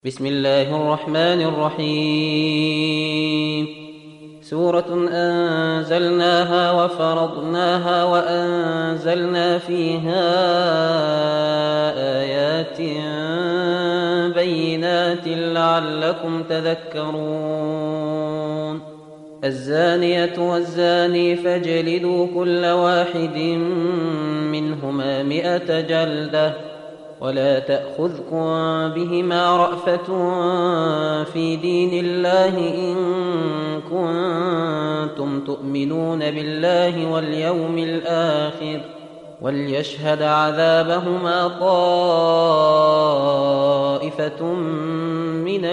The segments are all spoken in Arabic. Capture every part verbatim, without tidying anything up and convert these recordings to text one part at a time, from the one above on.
بسم الله الرحمن الرحيم. سورة أنزلناها وفرضناها وأنزلنا فيها آيات بينات لعلكم تذكرون. الزانية والزاني فاجلدوا كل واحد منهما مئة جلدة ولا تأخذكم بهما رأفة في دين الله إن كنتم تؤمنون بالله واليوم الآخر وليشهد عذابهما طائفة من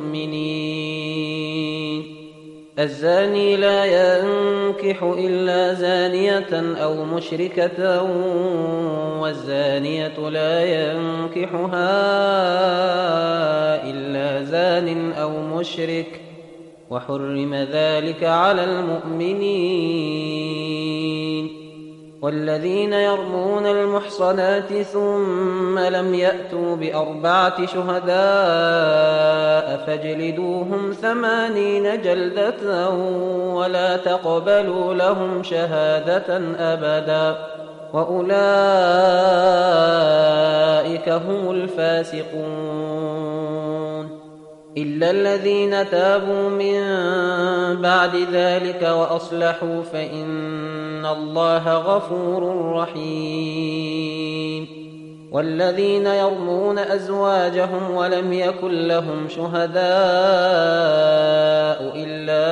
المؤمنين. الزاني لا ينكح إلا زانية أو مشركة والزانية لا ينكحها إلا زان أو مشرك وحرم ذلك على المؤمنين. والذين يرمون المحصنات ثم لم يأتوا بأربعة شهداء فاجلدوهم ثمانين جلدة ولا تقبلوا لهم شهادة أبدا وأولئك هم الفاسقون. إلا الذين تابوا من بعد ذلك وأصلحوا فإن الله غفور رحيم. والذين يرمون أزواجهم ولم يكن لهم شهداء إلا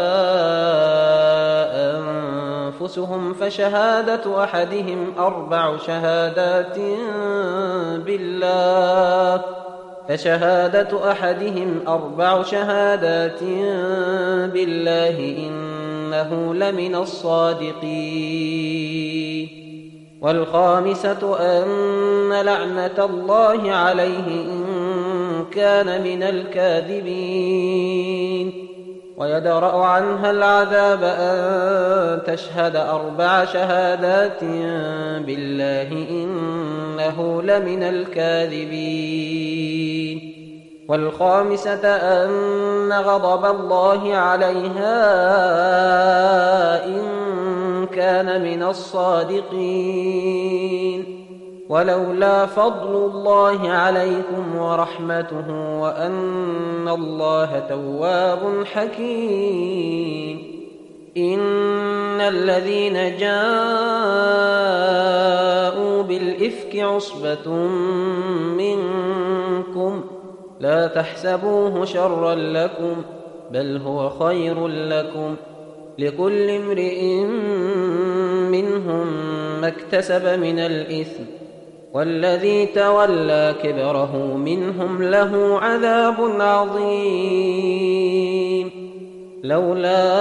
أنفسهم فشهادة أحدهم أربع شهادات بالله فشهادة أحدهم أربع شهادات بالله إنه لمن الصادقين. والخامسة أن لعنة الله عليه إن كان من الكاذبين. ويدرأ عنها العذاب أن تشهد أربع شهادات بالله إنه لمن الكاذبين. والخامسة أن غضب الله عليها إن كان من الصادقين. ولولا فضل الله عليكم ورحمته وأن الله تواب حكيم. إن الذين جاءوا بالإفك عصبة منكم لا تحسبوه شرا لكم بل هو خير لكم لكل امرئ منهم ما اكتسب من الإثم والذي تولى كبره منهم له عذاب عظيم. لولا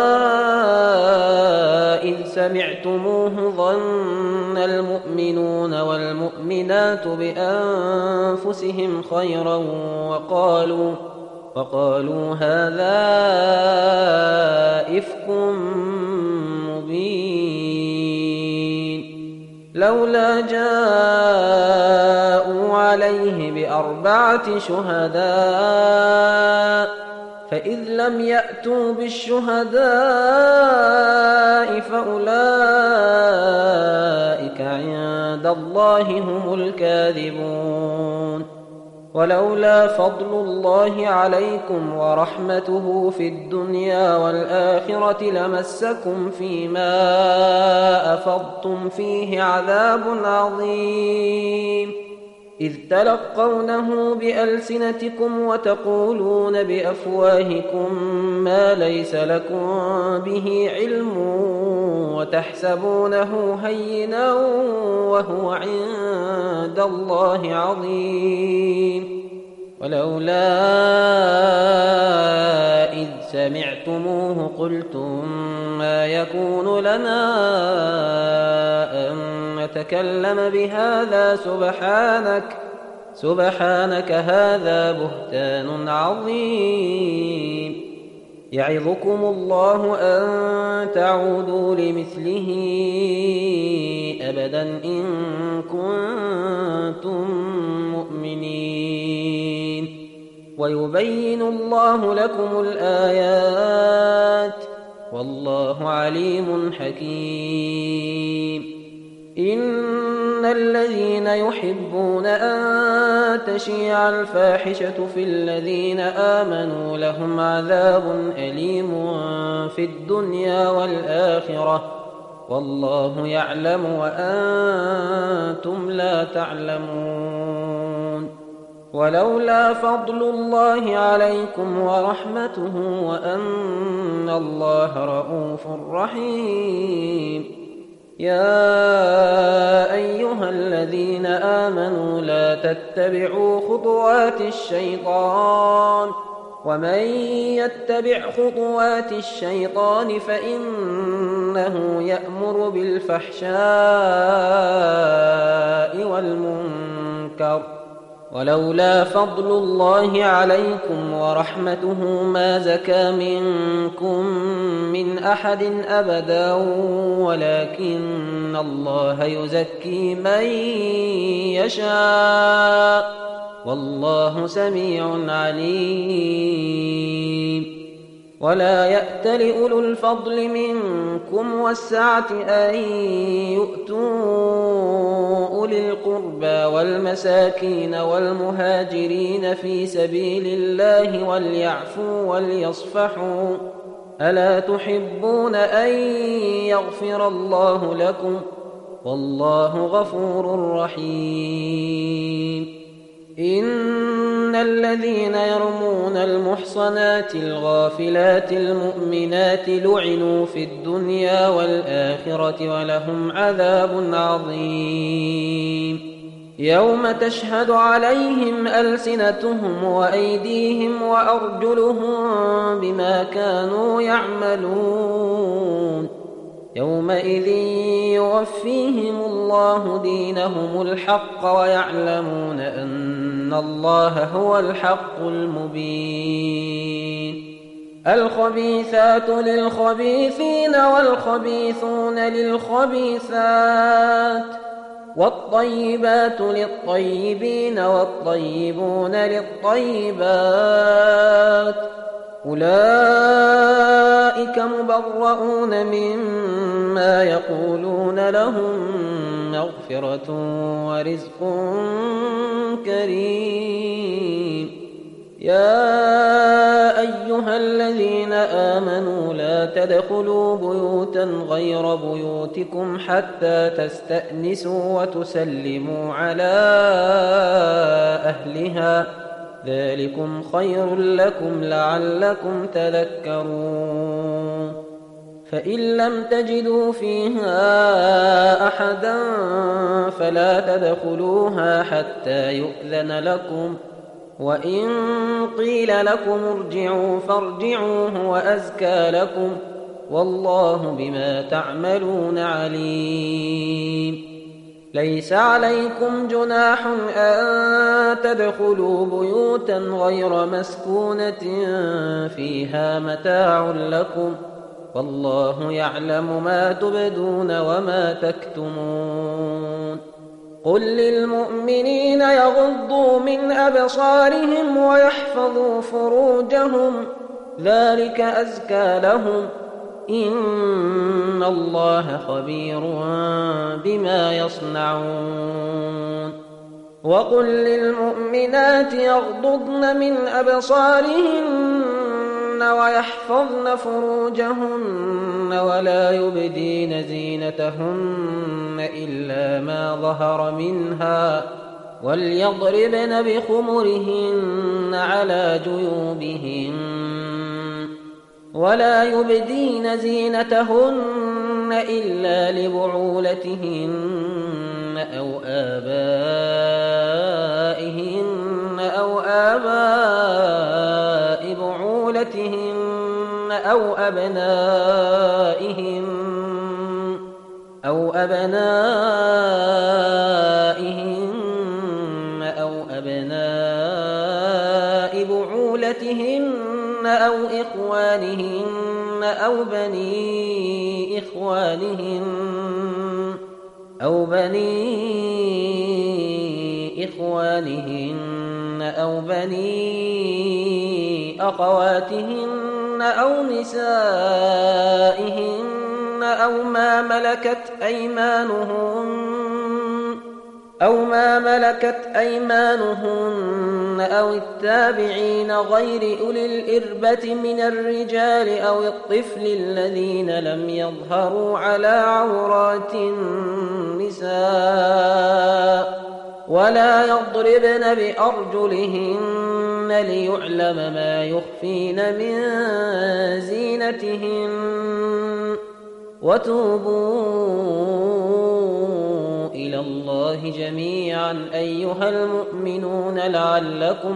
إذ سمعتموه ظن المؤمنون والمؤمنات بأنفسهم خيرا وقالوا وقالوا هذا إفك مبين. لولا جاءوا عليه بأربعة شهداء فإذ لم يأتوا بالشهداء فأولئك عند الله هم الكاذبون. ولولا فضل الله عليكم ورحمته في الدنيا والآخرة لمسكم فيما أفضتم فيه عذاب عظيم إذ تلقونه بألسنتكم وتقولون بأفواهكم ما ليس لكم به علم وتحسبونه هينا وهو عند الله عظيم. ولولا إذ سمعتموه قلتم ما يكون لنا أن نتكلم بهذا سبحانك سبحانك هذا بهتان عظيم. يعظكم الله أن تعودوا لمثله أبدا إن كنتم مؤمنين ويبين الله لكم الآيات والله عليم حكيم. إن الذين يحبون أن تشيع الفاحشة في الذين آمنوا لهم عذاب أليم في الدنيا والآخرة والله يعلم وأنتم لا تعلمون. ولولا فضل الله عليكم ورحمته وأن الله رءوف رحيم. يا أيها الذين آمنوا لا تتبعوا خطوات الشيطان ومن يتبع خطوات الشيطان فإنه يأمر بالفحشاء والمنكر ولولا فضل الله عليكم ورحمته ما زكى منكم من أحد أبدا ولكن الله يزكي من يشاء والله سميع عليم. ولا يأتل أولو الفضل منكم والسعة أن يؤتوا أولي القربى والمساكين والمهاجرين في سبيل الله وليعفوا وليصفحوا ألا تحبون أن يغفر الله لكم والله غفور رحيم. إن الذين يرمون المحصنات الغافلات المؤمنات لعنوا في الدنيا والآخرة ولهم عذاب عظيم. يوم تشهد عليهم ألسنتهم وأيديهم وأرجلهم بما كانوا يعملون يومئذ يوفيهم الله دينهم الحق ويعلمون أن الله هو الحق المبين. الخبيثات للخبيثين والخبيثون للخبيثات والطيبات للطيبين والطيبون للطيبات أولئك مبرؤون مما يقولون لهم مغفرة ورزق كريم. يا أيها الذين آمنوا لا تدخلوا بيوتا غير بيوتكم حتى تستأنسوا وتسلموا على أهلها ذلكم خير لكم لعلكم تذكرون. فإن لم تجدوا فيها أحدا فلا تدخلوها حتى يؤذن لكم وإن قيل لكم ارجعوا فارجعوا هو أزكى لكم والله بما تعملون عليم. ليس عليكم جناح أن تدخلوا بيوتا غير مسكونة فيها متاع لكم والله يعلم ما تبدون وما تكتمون. قل للمؤمنين يغضوا من أبصارهم ويحفظوا فروجهم ذلك أزكى لهم إن الله خبير بما يصنعون. وقل للمؤمنات يغضضن من أبصارهن ويحفظن فروجهن ولا يبدين زينتهن إلا ما ظهر منها وليضربن بخمرهن على جيوبهن ولا يبدين زينتهن إلا لبعولتهن أو آبائهن أو آباء بعولتهن أو أبنائهن أو أبنائهن أو أبناء بعولتهن أو إخوانهن أو بني إخوانهن أو بني إخوانهن أو بني أخواتهن أو نسائهن أو ما ملكت أيمانهن أو ما ملكت أيمانهن أو التابعين غير أولي الإربة من الرجال أو الطفل الذين لم يظهروا على عورات النساء ولا يضربن بأرجلهن ليعلم ما يخفين من زينتهن وتوبوا إلى الله جميعا أيها المؤمنون لعلكم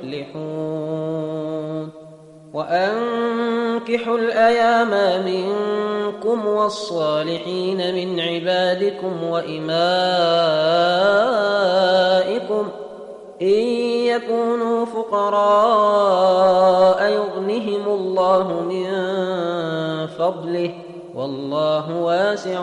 تفلحون وأنكحوا الأيام منكم والصالحين من عبادكم وإمائكم إن يكونوا فقراء يغنهم الله من فضله والله واسع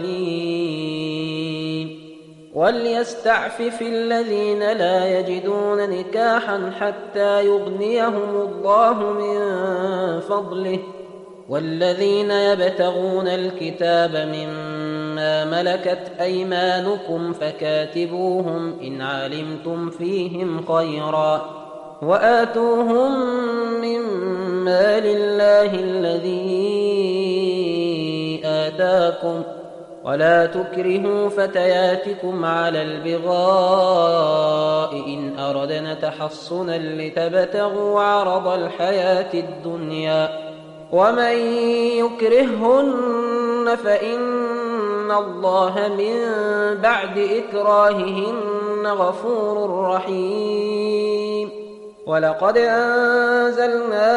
عليم وليستعفف الذين لا يجدون نكاحا حتى يغنيهم الله من فضله والذين يبتغون الكتاب مما ملكت أيمانكم فكاتبوهم إن علمتم فيهم خيرا وآتوهم من مال الله الذي آتاكم ولا تكرهوا فتياتكم على البغاء إن أردنا تحصنا لتبتغوا عرض الحياة الدنيا ومن يكرههن فإن الله من بعد إكراههن غفور رحيم ولقد أنزلنا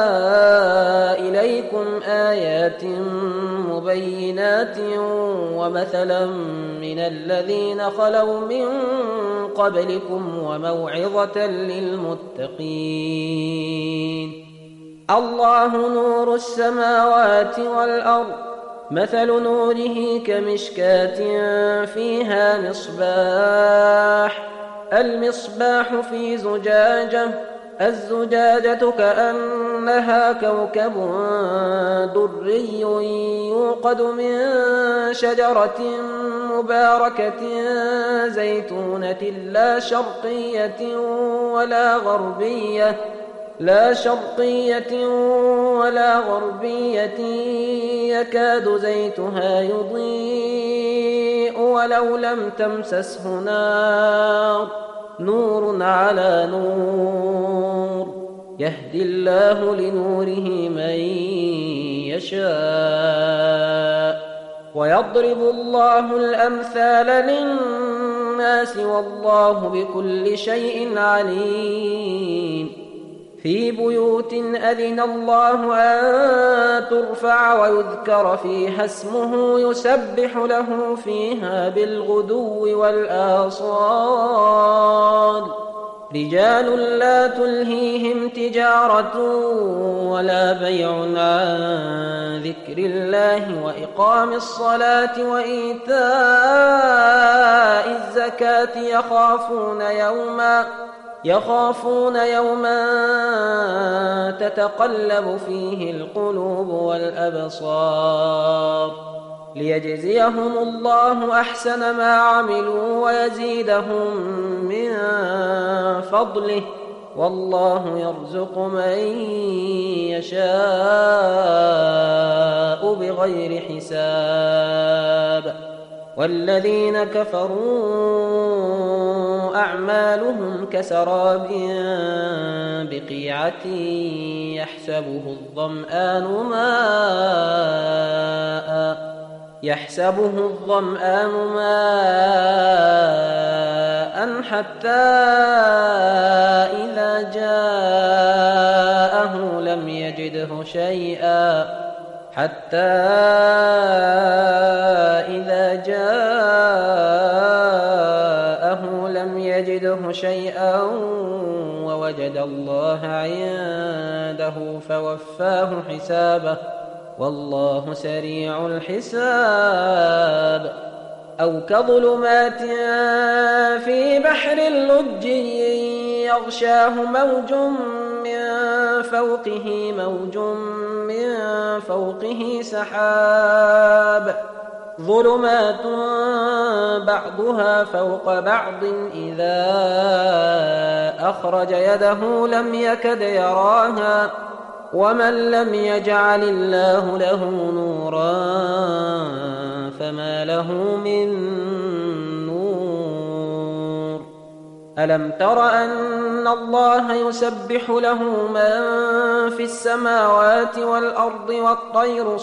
إليكم آيات مبينات ومثلا من الذين خلوا من قبلكم وموعظة للمتقين الله نور السماوات والأرض مثل نوره كمشكاة فيها مصباح المصباح في زجاجة الزجاجة كأنها كوكب دري يوقد من شجرة مباركة زيتونة لا شرقية ولا غربية لا شرقية ولا غربية يكاد زيتها يضيء ولو لم تمسسه نار نور على نور يهدي الله لنوره من يشاء ويضرب الله الأمثال للناس والله بكل شيء عليم في بيوت أذن الله أن ترفع ويذكر فيها اسمه يسبح له فيها بالغدو والآصال رجال لا تلهيهم تجارة ولا بيع عن ذكر الله وإقام الصلاة وإيتاء الزكاة يخافون يوما يخافون يوما تتقلب فيه القلوب والأبصار ليجزيهم الله أحسن ما عملوا ويزيدهم من فضله والله يرزق من يشاء بغير حساب والذين كفروا أعمالهم كسراب بقيعة يحسبه الظمآن ماء يحسبه الظمآن ماء حتى إذا جاءه لم يجده شيئا حتى إذا جاءه لم يجده شيئا ووجد الله عنده فوفاه حسابه والله سريع الحساب أو كظلمات في بحر اللجي يغشاه موج من فوقه موج من فوقه سحاب ظلمات بعضها فوق بعض إذا أخرج يده لم يكد يراها ومن لم يجعل الله له نورا فما له من نور. ألم تر أن الله يسبح له من في السماوات والأرض والطير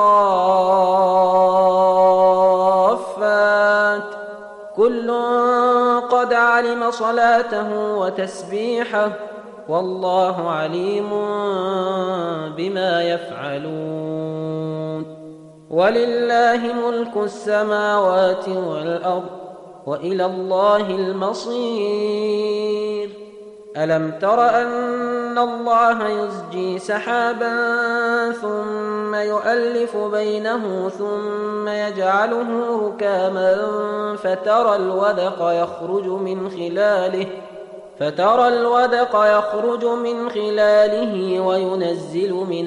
صافات كل قد علم صلاته وتسبيحه والله عليم بما يفعلون. ولله ملك السماوات والأرض وإلى الله المصير. ألم تر أن الله يزجي سحابا ثم يؤلف بينه ثم يجعله ركاما فترى الودق يخرج من خلاله فترى الودق يخرج من خلاله وينزل من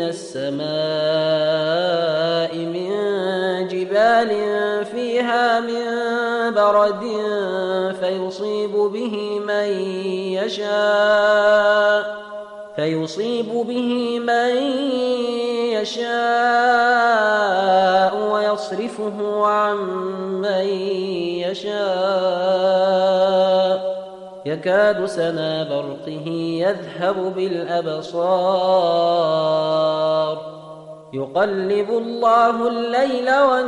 السماء من جبال فيها من برد فيصيب به من يشاء فيصيب به من يشاء ويصرفه عن من يشاء يكاد سنا برقه يذهب بالأبصار يقلب الله الليل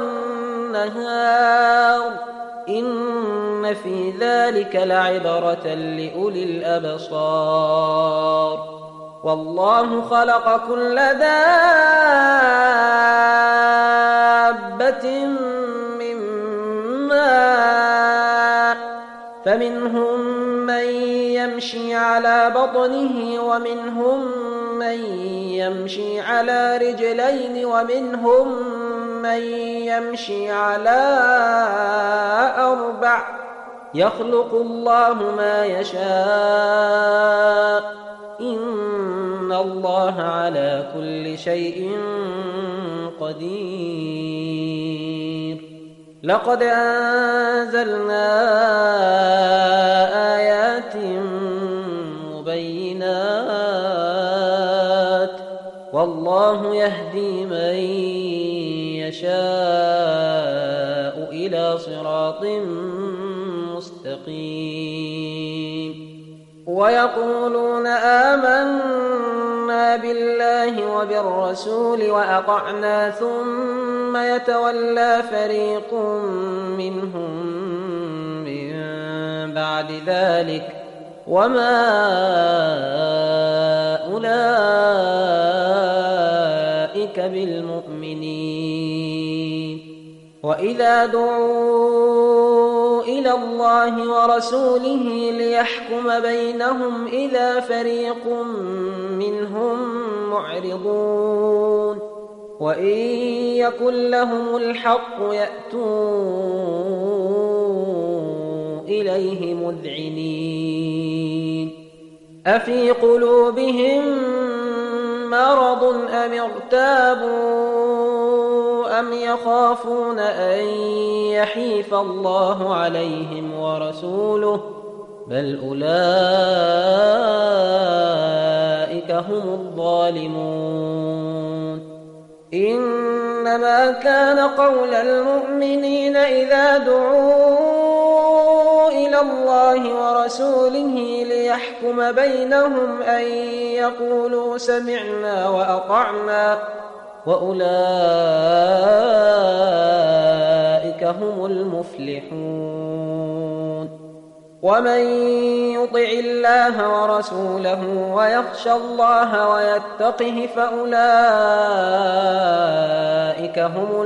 والنهار إن في ذلك لعبرة لأولي الأبصار. والله خلق كل دابة من ماء فمنهم من يمشي على بطنه ومنهم من يمشي على رجلين ومنهم من يمشي على أربع يخلق الله ما يشاء إن الله على كل شيء قدير. لقد أنزلنا آيات مبينات والله يهدي من يشاء إلى صراط مستقيم. ويقولون آمنا بالله وبالرسول وأطعنا ثم يتولى فريق منهم من بعد ذلك وما أولئك بالمؤمنين. وإذا دعوا إلى الله ورسوله ليحكم بينهم إذا فريق منهم معرضون وإن يكن لهم الحق يأتوا إليه مذعنين. أفي قلوبهم مرض أم ارتابوا أم يخافون أن يحيف الله عليهم ورسوله بل أولئك هم الظالمون. إنما كان قول المؤمنين إذا دعوا إلى الله ورسوله ليحكم بينهم أن يقولوا سمعنا وأطعنا وأولئك هم المفلحون. ومن يطع الله ورسوله ويخشى الله ويتقه فأولئك هم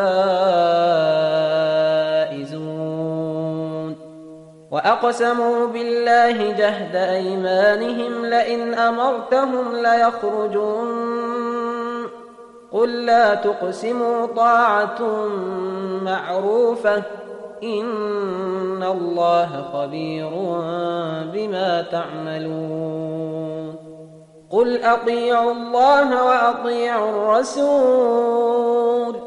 الفائزون. وأقسموا بالله جهد أيمانهم لئن أمرتهم ليخرجون قل لا تقسموا طاعة معروفة إن الله خبير بما تعملون قل أطيعوا الله وأطيعوا الرسول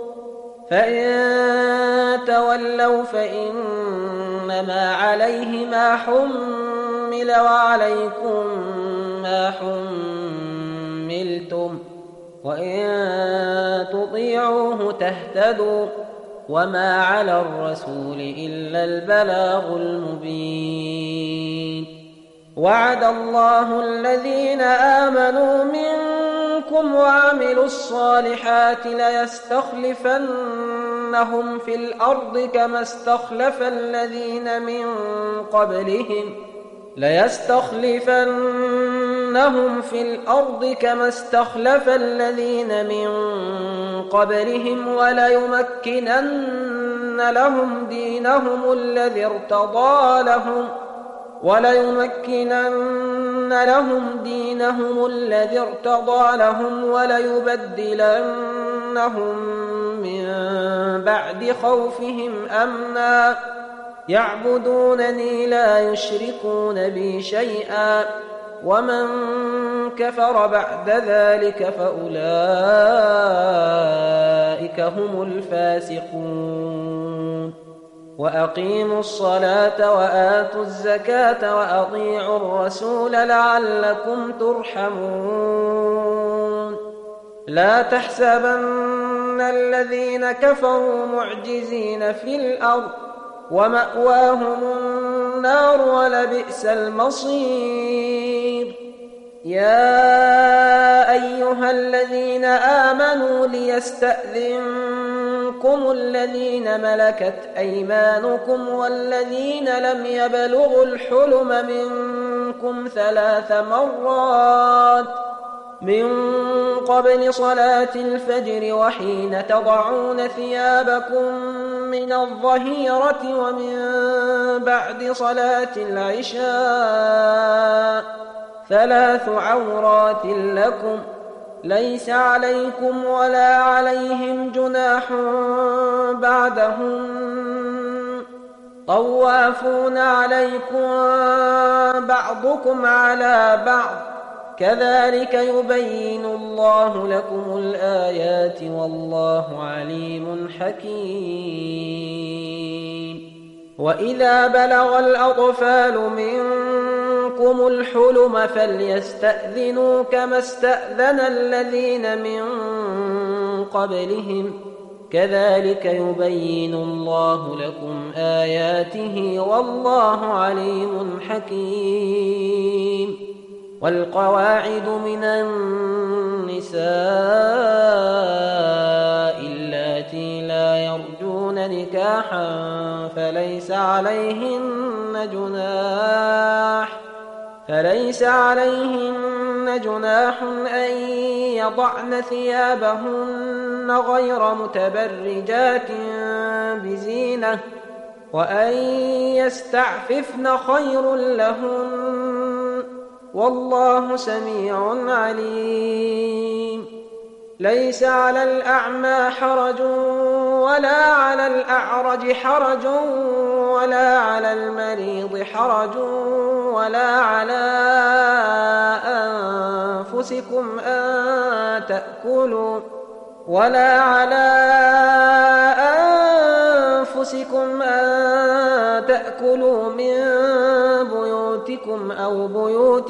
فإن تولوا فإنما عليه ما حمل وعليكم ما حملتم وإن تطيعوه تهتدوا وما على الرسول إلا البلاغ المبين وعد الله الذين آمنوا منكم وعملوا الصالحات ليستخلفنهم في الأرض كما استخلف الذين من قبلهم ليستخلفنهم في الأرض كما استخلف الذين من قبلهم وليمكنن لهم دينهم الذي ارتضى لهم وليمكنن لهم دينهم الذي ارتضى لهم وليبدلنهم من بعد خوفهم أمنا يعبدونني لا يشركون بي شيئا ومن كفر بعد ذلك فأولئك هم الفاسقون وأقيموا الصلاة وآتوا الزكاة وأطيعوا الرسول لعلكم ترحمون لا تحسبن الذين كفروا معجزين في الأرض ومأواهم النار ولبئس المصير يا أيها الذين آمنوا ليستأذنكم الذين ملكت أيمانكم والذين لم يبلغوا الحلم منكم ثلاث مرات من قبل صلاة الفجر وحين تضعون ثيابكم من الظهيرة ومن بعد صلاة العشاء ثلاث عورات لكم ليس عليكم ولا عليهم جناح بعدهم طوافون عليكم بعضكم على بعض كذلك يبين الله لكم الآيات والله عليم حكيم وإذا بلغ الأطفال منكم الحلم فليستأذنوا كما استأذن الذين من قبلهم كذلك يبين الله لكم آياته والله عليم حكيم والقواعد من النساء اللاتي لا يرجون نكاحا فليس عليهن جناح فليس عليهن جناح أن يضعن ثيابهن غير متبرجات بزينة وأن يستعففن خير لهن والله سميع عليم ليس على الأعمى حرج ولا على الأعرج حرج ولا على المريض حرج ولا على أنفسكم أن تأكلوا ولا على أنفسكم أن تأكلوا من بيوتكم أو بيوت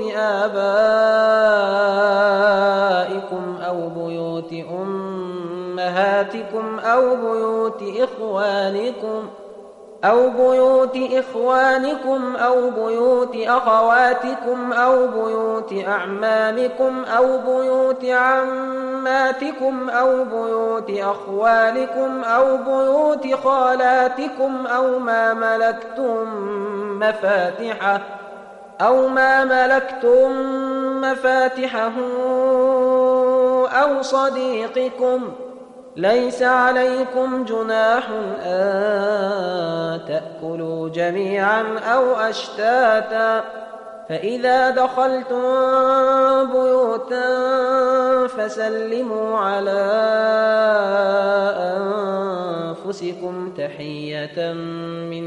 آبائكم أو بيوت أمهاتكم أو بيوت إخوانكم أو بيوت إخوانكم أو بيوت أخواتكم أو بيوت أعمامكم أو بيوت عماتكم أو بيوت أخوالكم أو بيوت خالاتكم أو ما ملكتم مفاتحه أو ما ملكتم مفاتحه أو صديقكم ليس عليكم جناح أن تأكلوا جميعا أو أشتاتا فإذا دخلتم بيوتا فسلموا على أنفسكم تحية من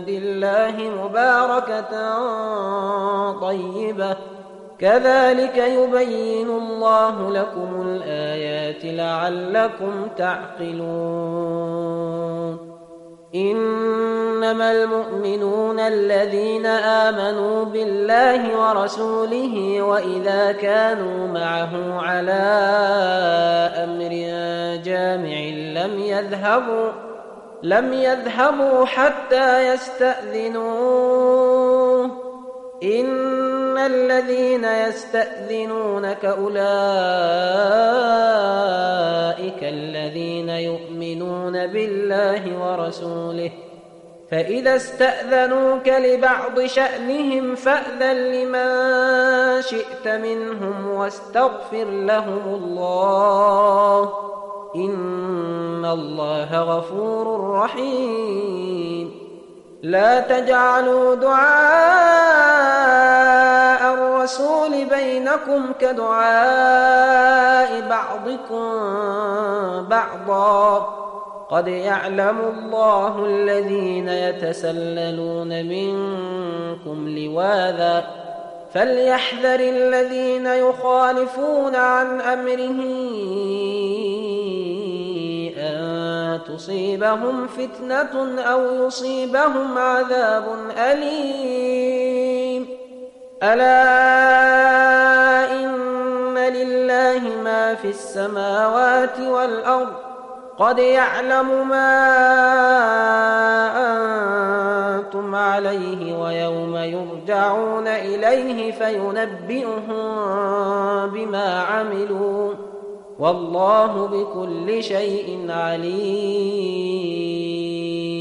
عند الله مباركة طيبة كذلك يبين الله لكم الآيات لعلكم تعقلون إنما المؤمنون الذين آمنوا بالله ورسوله وإذا كانوا معه على أمر جامع لم يذهبوا لم يذهبوا حتى يستأذنوه إن الذين يستأذنونك أولئك الذين يؤمنون بالله ورسوله فإذا استأذنوك لبعض شأنهم فأذن لمن شئت منهم واستغفر لهم الله إن الله غفور رحيم لا تجعلوا دعاء الرسول بينكم كدعاء بعضكم بعضا قد يعلم الله الذين يتسللون منكم لواذا فليحذر الذين يخالفون عن أمره أن تصيبهم فتنة أو يصيبهم عذاب أليم ألا إن لله ما في السماوات والأرض قد يعلم ما أنتم عليه ويوم يرجعون إليه فينبئهم بما عملوا والله بكل شيء عليم